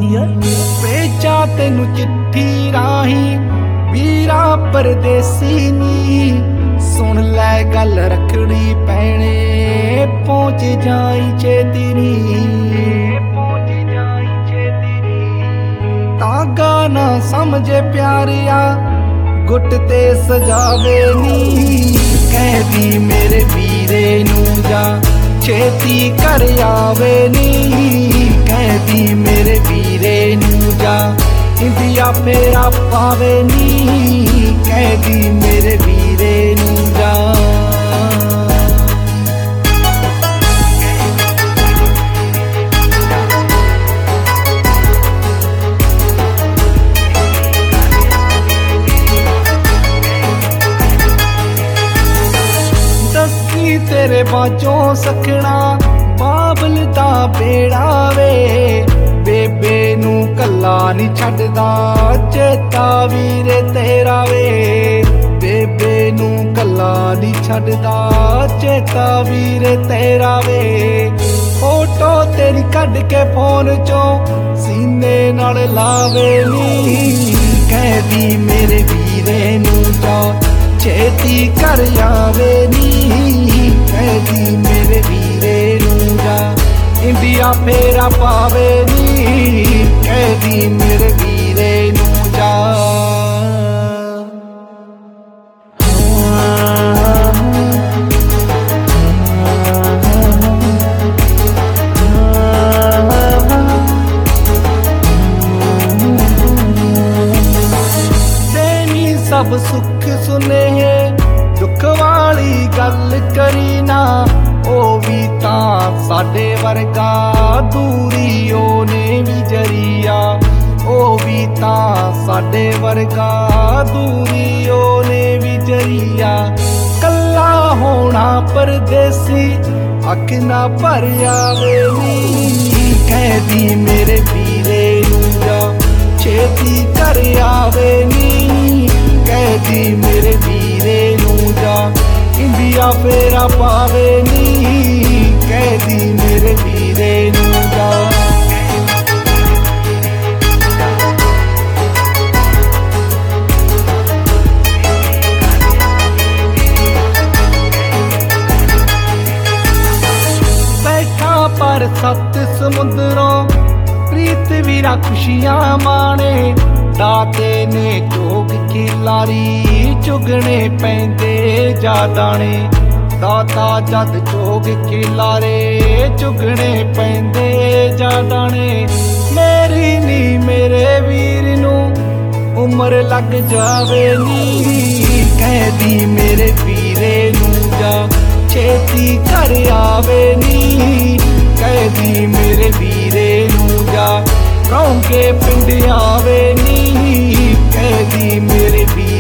ਹੁੰਦੀ ਆ। ਭੇਜਾਂ ਤੈਨੂੰ ਚਿੱਠੀ ਰਾਹੀਂ ਵੀਰਾ ਪਰਦੇਸੀ ਨੀ, ਸੁਣ ਲੈ ਗੱਲ ਰੱਖੜੀ ਪੈਣੇ ਪਹੁੰਚ ਜਾਈ ਛੇਤੀ ਨੀ, ਪਹੁੰਚ ਜਾਈ ਛੇਤੀ ਨੀ। ਤਾਗਾ ਨਾ ਸਮਝੇ ਪਿਆਰਿਆ ਗੁੱਟ ਤੇ ਸਜਾਵੇ ਨੀ, ਕਹਿਦੀ ਮੇਰੇ ਵੀਰੇ ਨੂੰ ਜਾ ਛੇਤੀ ਕਰ ਆਵੇ ਨੀ, ਕਹਿਦੀ ਮੇਰੇ ਵੀਰੇ ਨੂੰ ਜਾ ਇੰਡੀਆ ਫੇਰਾ ਪਾਵੇ ਨੀ, ਕਹਿਦੀ ਮੇਰੇ ਵੀਰੇ ਨੂੰ ਜਾ। ਦੱਸੀ ਤੇਰੇ ਬਾਝੋਂ ਸਖਣਾ ਬਾਬਲ ਦਾ ਬੇੜਾ ਵੇ, ਬੇਬੇ ਨੂੰ ਕੱਲਾ ਨੀ ਛੱਡਦਾ ਚੇਤਾ ਵੀਰੇ ਤੇਰਾ ਵੇ, ਬੇਬੇ ਨੂੰ ਕੱਲਾ ਨੀ ਛੱਡਦਾ ਚੇਤਾ ਵੀਰੇ ਤੇਰਾ ਵੇ। ਫੋਟੋ ਤੇਰੀ ਕੱਢ ਕੇ ਫੋਨ ਚੋਂ ਸੀਨੇ ਨਾਲ ਲਾਵੇ ਨੀ, ਕਹਿਦੀ ਮੇਰੇ ਵੀਰੇ ਨੂੰ ਜਾ ਛੇਤੀ ਕਰ ਆਵੇ ਨੀ, ਕਹਿਦੀ ਮੇਰੇ ਵੀਰੇ ਨੂੰ ਜਾ ਇੰਡੀਆ ਫੇਰਾ ਪਾਵੇ ਨੀ, ਕਹਿਦੀ ਮੇਰੇ ਵੀਰੇ ਨੂੰ ਜਾ। ਦੇਨੀ ਸਭ ਸੁੱਖ ਸੁਨੇਹੇ ਦੁੱਖ ਵਾਲੀ ਗੱਲ ਕਰੀ ਨਾ, ਉਹ ਵੀ ਤਾਂ ਸਾਡੇ ਵਰਗਾ ਦੂਰੀ ਉਹਨੇ ਵੀ ਜਰੀਆ, ਉਹ ਵੀ ਤਾਂ ਸਾਡੇ ਵਰਗਾ ਦੂਰੀ ਉਹਨੇ ਵੀ ਜਰੀਆ। ਕੱਲਾ ਹੋਣਾ ਪਰਦੇਸੀ ਅੱਖ ਨਾ ਭਰ ਆਵੇ ਨੀ, ਕਹਿਦੀ ਮੇਰੇ ਵੀਰੇ ਨੂੰ ਜਾ ਛੇਤੀ ਕਰ ਆਵੇ ਨੀ, ਕਹਿਦੀ ਮੇਰੇ ਵੀਰੇ ਨੂੰ ਜਾ ਇੰਡੀਆ ਫੇਰਾ ਪਾਵੇ ਨੀ, ਕਹਿਦੀ ਮੇਰੇ ਵੀਰੇ ਨੂੰ ਜਾ। ਬੈਠਾ ਪਰ ਸੱਤ ਸਮੁੰਦਰੋਂ ਪ੍ਰੀਤ ਵੀਰਾ ਖੁਸ਼ੀਆਂ ਮਾਣੇ, ਦਾਤੇ ਨੇ ਜੋਗ ਕੀ ਲਾਰੀ ਚੁਗਣੇ ਪੈਂਦੇ ਜਾ ਦਾਣੇ, ਦਾਤਾ ਜਦ ਜੋਗ ਕੀ ਲਾਰੇ ਚੁਗਣੇ ਪੈਂਦੇ ਜਾ ਦਾਣੇ। ਮੇਰੀ ਨੀ ਮੇਰੇ ਵੀਰ ਨੂੰ ਉਮਰ ਲੱਗ ਜਾਵੇ ਨੀ, ਕਹਿਦੀ ਮੇਰੇ ਵੀਰੇ ਨੂੰ ਜਾ ਛੇਤੀ ਕਰ ਆਵੇ ਨੀ, ਕਹਿਦੀ ਮੇਰੇ ਵੀਰੇ ਨੂੰ ਜਾ ਰੌਂਕੇ ਪਿੰਡ ਆਵੇ ਨੀ, ਕਹਿਦੀ ਮੇਰੇ ਵੀਰੇ